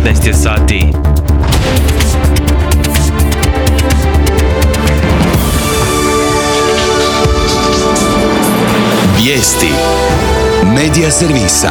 15 je sati. Vijesti Medija servisa.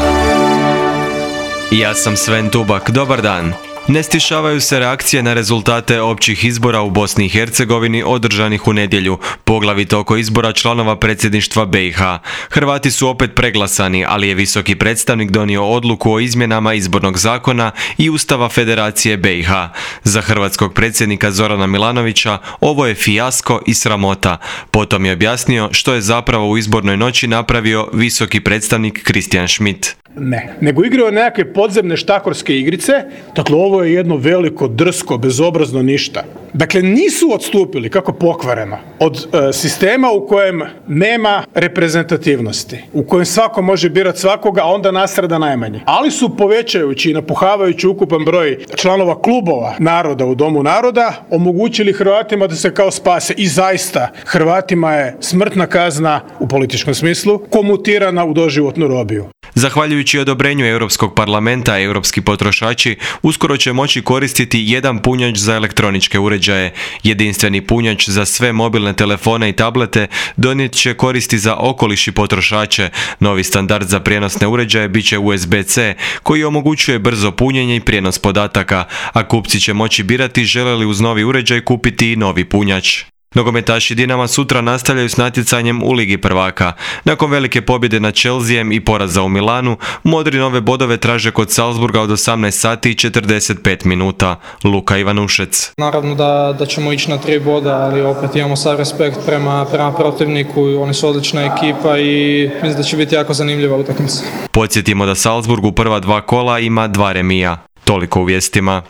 Ja sam Sven Tubak, dobar dan. Ne stišavaju se reakcije na rezultate općih izbora u Bosni i Hercegovini održanih u nedjelju, poglavito oko izbora članova predsjedništva BiH. Hrvati su opet preglasani, ali je visoki predstavnik donio odluku o izmjenama izbornog zakona i Ustava Federacije BiH. Za hrvatskog predsjednika Zorana Milanovića ovo je fijasko i sramota. Potom je objasnio što je zapravo u izbornoj noći napravio visoki predstavnik Christian Schmidt. Ne, nego igraju nekakve podzemne štakorske igrice, dakle ovo je jedno veliko, drsko, bezobrazno ništa. Dakle, nisu odstupili, kako pokvareno, od sistema u kojem nema reprezentativnosti, u kojem svako može birati svakoga, a onda nastrada najmanje. Ali su povećajući i napuhavajući ukupan broj članova klubova naroda u Domu naroda, omogućili Hrvatima da se kao spase. I zaista, Hrvatima je smrtna kazna u političkom smislu komutirana u doživotnu robiju. Zahvaljujući odobrenju Europskog parlamenta, europski potrošači uskoro će moći koristiti jedan punjač za elektroničke uređaje. Jedinstveni punjač za sve mobilne telefone i tablete donijet će koristi za okoliš i potrošače. Novi standard za prijenosne uređaje bit će USB-C, koji omogućuje brzo punjenje i prijenos podataka, a kupci će moći birati žele li uz novi uređaj kupiti i novi punjač. Nogometaši Dinama sutra nastavljaju s natjecanjem u Ligi prvaka. Nakon velike pobjede nad Chelseaem i poraza u Milanu, modri nove bodove traže kod Salzburga od 18 sati i 45 minuta. Luka Ivanušec. Naravno da ćemo ići na 3 boda, ali opet imamo sav respekt prema protivniku. Oni su odlična ekipa i mislim da će biti jako zanimljiva utakmica. Podsjetimo da Salzburg u prva 2 kola ima 2 remija. Toliko u vijestima.